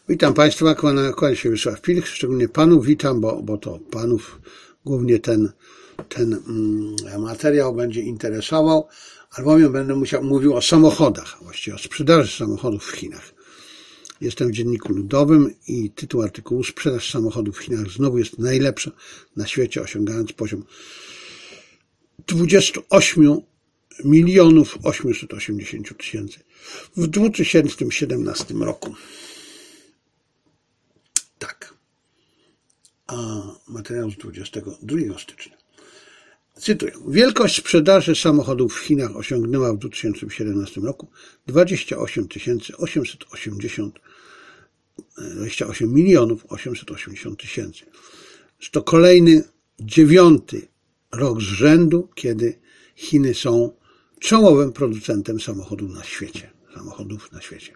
Witam Państwa, kłania się Wiesław Pilch, szczególnie Panów witam, bo to Panów głównie ten materiał będzie interesował, albowiem będę mówił o samochodach, a właściwie o sprzedaży samochodów w Chinach. Jestem w Dzienniku Ludowym i tytuł artykułu: sprzedaż samochodów w Chinach znowu jest najlepsza na świecie, osiągając poziom 28 880 000 w 2017 roku. Tak. A materiał z 22 stycznia. Cytuję. Wielkość sprzedaży samochodów w Chinach osiągnęła w 2017 roku 28 880 000. To kolejny 9. rok z rzędu, kiedy Chiny są czołowym producentem samochodów na świecie.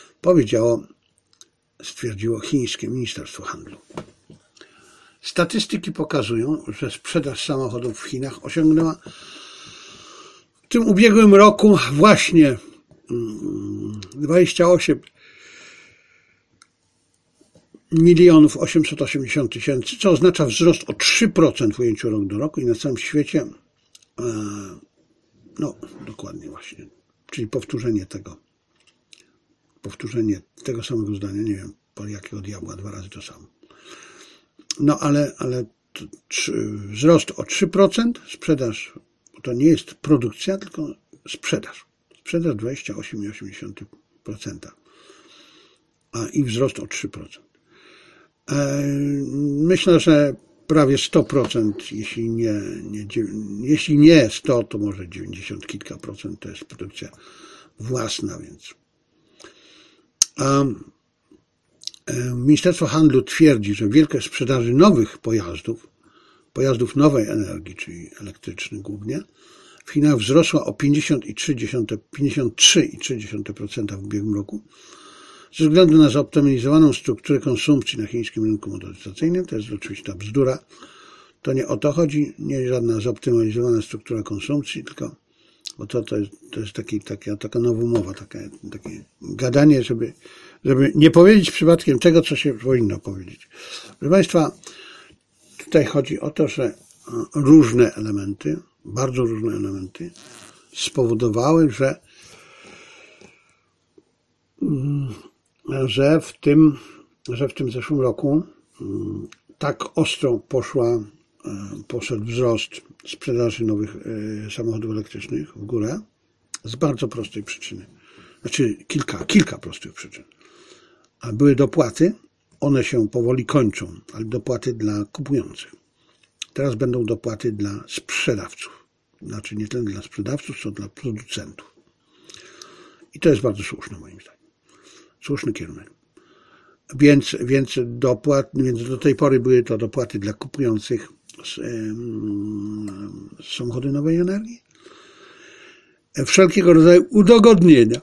Stwierdziło chińskie Ministerstwo Handlu. Statystyki pokazują, że sprzedaż samochodów w Chinach osiągnęła w tym ubiegłym roku właśnie 28 880 000, co oznacza wzrost o 3% w ujęciu rok do roku i na całym świecie, no dokładnie właśnie, czyli powtórzenie tego samego zdania, nie wiem po jakiego diabła, 2 razy to samo. No ale wzrost o 3%, sprzedaż, bo to nie jest produkcja, tylko sprzedaż. Sprzedaż 28,8%, i wzrost o 3%. Myślę, że prawie 100%, jeśli nie 100, to może 90 kilka procent to jest produkcja własna, więc. Ministerstwo Handlu twierdzi, że wielkość sprzedaży nowych pojazdów nowej energii, czyli elektrycznych głównie, w Chinach wzrosła o 53,3% w ubiegłym roku. Ze względu na zoptymalizowaną strukturę konsumpcji na chińskim rynku motoryzacyjnym, to jest oczywiście ta bzdura, to nie o to chodzi, nie żadna zoptymalizowana struktura konsumpcji, tylko bo to jest taka nowomowa, takie gadanie, żeby nie powiedzieć przypadkiem tego, co się powinno powiedzieć. Proszę Państwa, tutaj chodzi o to, że różne elementy, bardzo różne elementy spowodowały, że w tym zeszłym roku tak ostro poszedł wzrost sprzedaży nowych samochodów elektrycznych w górę z bardzo prostej przyczyny. Znaczy kilka prostych przyczyn. A były dopłaty, one się powoli kończą, ale dopłaty dla kupujących. Teraz będą dopłaty dla sprzedawców. Znaczy nie tyle dla sprzedawców, co dla producentów. I to jest bardzo słuszne moim zdaniem. Słuszny kierunek. Więc do tej pory były to dopłaty dla kupujących samochody nowej energii. Wszelkiego rodzaju udogodnienia.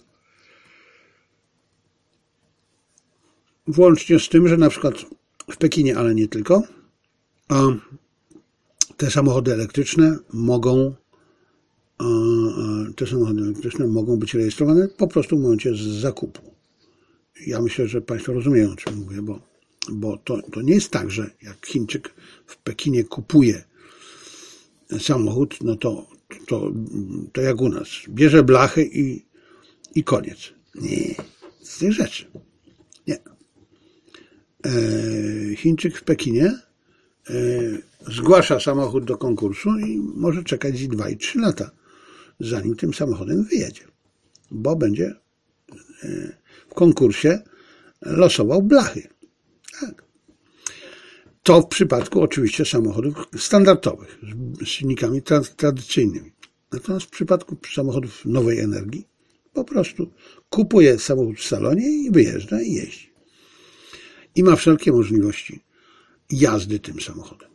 Włącznie z tym, że na przykład w Pekinie, ale nie tylko, te samochody elektryczne mogą być rejestrowane po prostu w momencie z zakupu. Ja myślę, że Państwo rozumieją, o czym mówię, bo to nie jest tak, że jak Chińczyk w Pekinie kupuje samochód, no to jak u nas. Bierze blachy i koniec. Nie, z tych rzeczy. Nie. Chińczyk w Pekinie zgłasza samochód do konkursu i może czekać 2 i 3 lata, zanim tym samochodem wyjedzie, bo będzie w konkursie losował blachy. Tak. To w przypadku oczywiście samochodów standardowych, z silnikami tradycyjnymi. Natomiast w przypadku samochodów nowej energii po prostu kupuje samochód w salonie i wyjeżdża i jeździ. I ma wszelkie możliwości jazdy tym samochodem.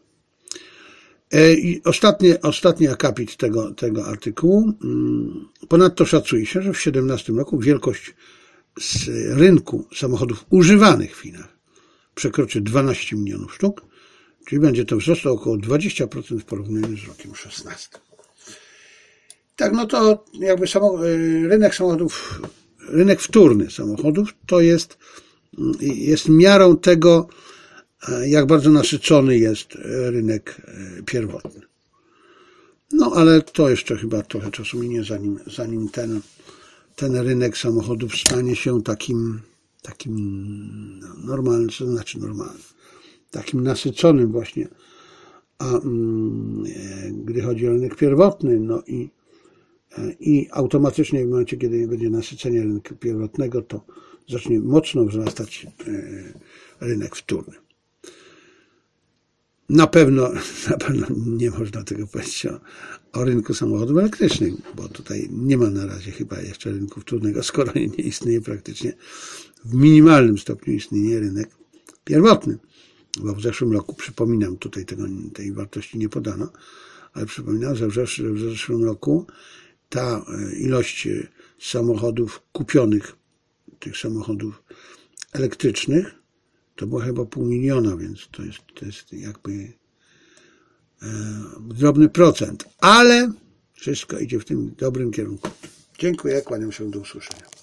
I ostatni akapit tego artykułu. Ponadto szacuje się, że w 2017 roku wielkość z rynku samochodów używanych w Chinach przekroczy 12 milionów sztuk, czyli będzie to wzrost o około 20% w porównaniu z rokiem 2016. Tak, no to jakby rynek wtórny samochodów to jest jest miarą tego, jak bardzo nasycony jest rynek pierwotny. No ale to jeszcze chyba trochę czasu minie, zanim ten rynek samochodów stanie się takim normalnym, co znaczy normalnym, takim nasyconym właśnie. A gdy chodzi o rynek pierwotny, no i automatycznie w momencie, kiedy będzie nasycenie rynku pierwotnego, to zacznie mocno wzrastać rynek wtórny. Na pewno nie można tego powiedzieć o rynku samochodów elektrycznych, bo tutaj nie ma na razie chyba jeszcze rynku wtórnego, skoro nie istnieje praktycznie, w minimalnym stopniu istnieje rynek pierwotny. Bo w zeszłym roku, przypominam, tutaj tej wartości nie podano, ale przypominam, że w zeszłym roku ta ilość samochodów kupionych, tych samochodów elektrycznych, to było chyba 500 000, więc to jest jakby drobny procent, ale wszystko idzie w tym dobrym kierunku. Dziękuję, kłaniam się, do usłyszenia.